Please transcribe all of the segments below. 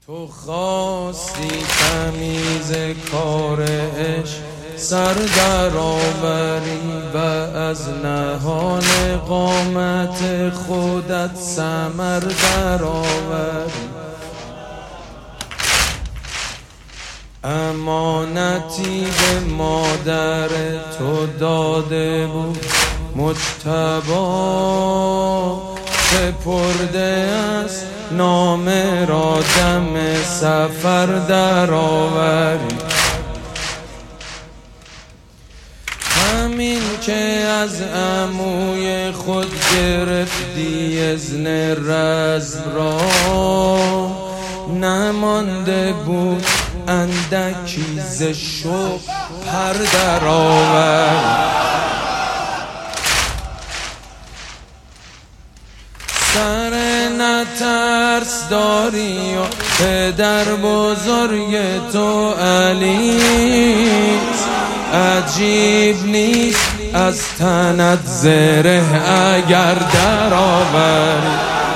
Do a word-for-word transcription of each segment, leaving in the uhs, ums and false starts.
تو خواستی تمیز کار عشق سر در آوری و از نهان قامت خودت ثمر در آوری. امانتی به مادر تو داده بود مجتبی، سپرده است نامه را دم سفر در آوری. همین که از عموی خود گرفتی اذن رزم را، نمانده بود اندکی ز شوق پر در آوری. سر نترس داری و پدر بزرگ تو علی، عجیب نیست از تنت زره اگر در آوری.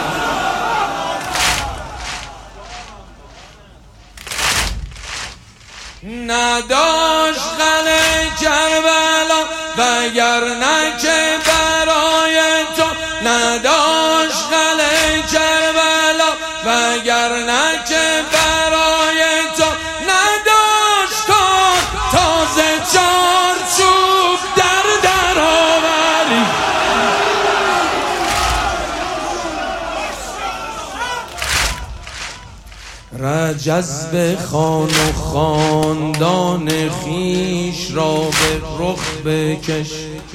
نداشت قلعه کربلا وگرنه که برای تو، نداشت قلعه کربلا وگرنه که برای تو، نداشت کار تازه چارچوب در در آوری. رجز خان و خاندان خیش را به رخ بکش،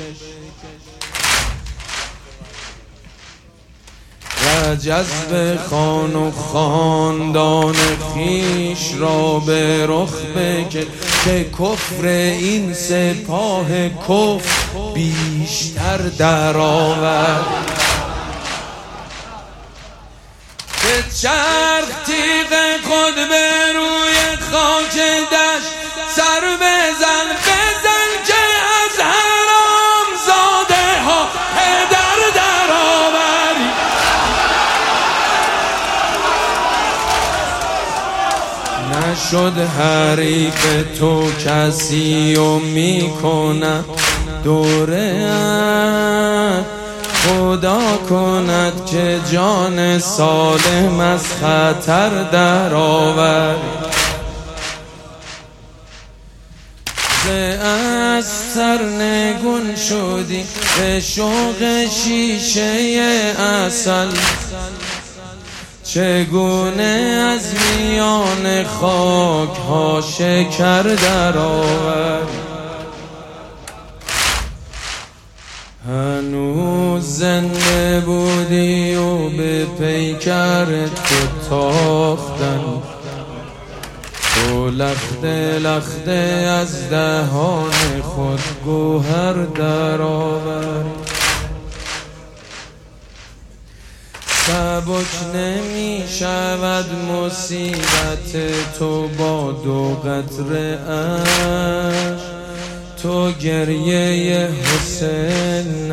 رجز خان و خاندان خیش را به رخ بکش، که کفر این سپاه کفر بیشتر در آورد. به چرخ تیغ خود به روی خاک دشت سر بزن، بزن که از حرام زاده ها پدر در آوری. نشد حریف تو کسی و میکنم دوره، خدا کند که جان سالم از خطر در آوری. از سرنگون شدی به شوق شیشه عسل، چگونه از میان خاک ها شکر در آوری. هنوز زنده بودی و به پیکر تو تاختن، تو لخته لخته از دهان خود گوهر در آوری. سبک نمی شود مصیبت تو با دو قطره اشک، تو گریه حسینم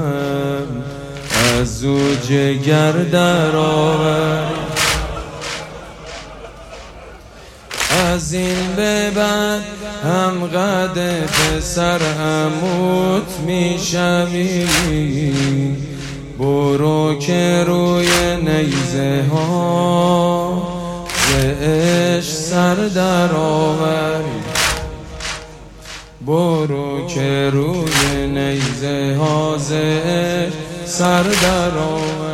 از او جگر در آوری. از این به بعد هم قد پسر عموت می شوی، برو که روی نیزه ها ز عشق سر در آوری. برو که روی نیزه ها ز عشق سر در آوری.